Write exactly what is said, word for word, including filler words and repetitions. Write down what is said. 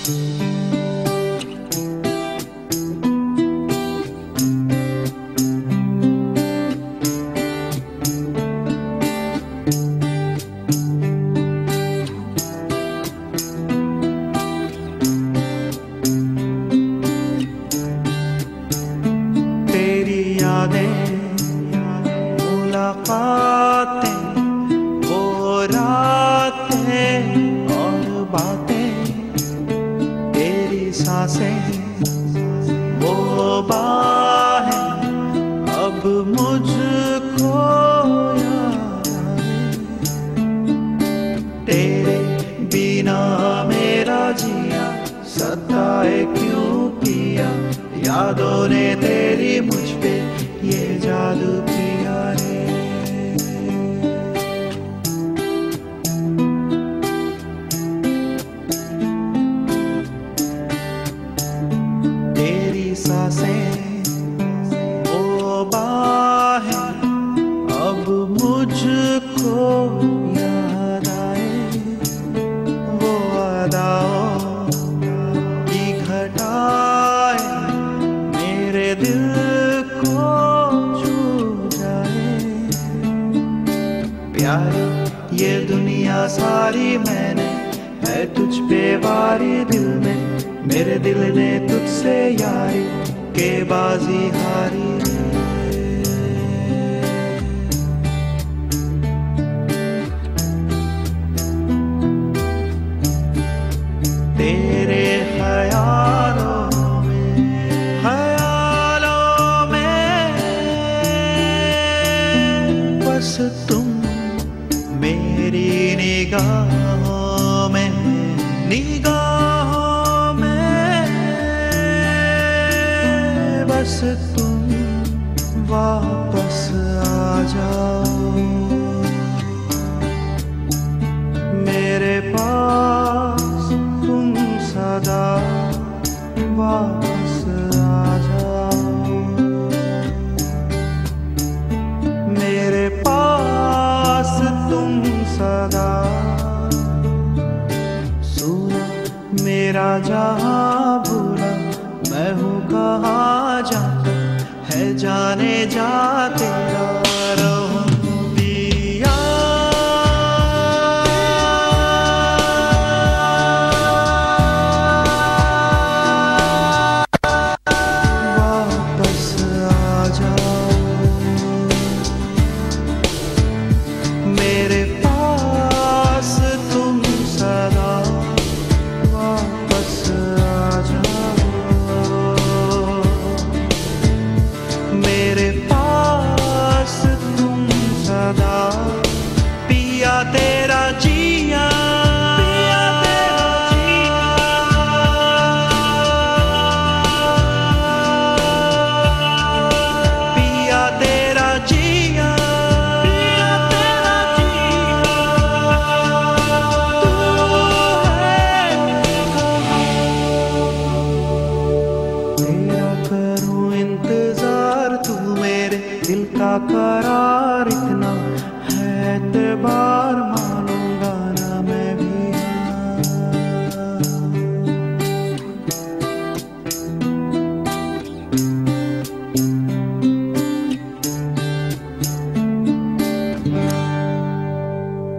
मुलाकातें, वो रातें और बातें, तेरी सांसें, वो बाहें, अब मुझको याद आए। तेरे बिना मेरा जिया सताए क्यों किया, यादों ने तेरी मुझ पे ये जादू किया रे। तेरी सांसें, वो बाहें, अब मुझको याद आए। वो अदाओं की घटाएं मेरे दिल को छू जाए। प्यारी ये दुनिया सारी मैंने है तुझ पे वारी, दिल में मेरे दिल ने तुझसे यारी के बाजी हारी। तेरे ख्यालों में ख्यालों में बस तुम, मेरी निगाहों में निगाहों में बस तुम वापस आ जाओ। मेरे पास तुम सदा वापस आ जाओ। मेरे पास तुम सदा, सुना मेरा जहां भूला, मैं हूँ कहाँ जाता है जाने जा तेरा।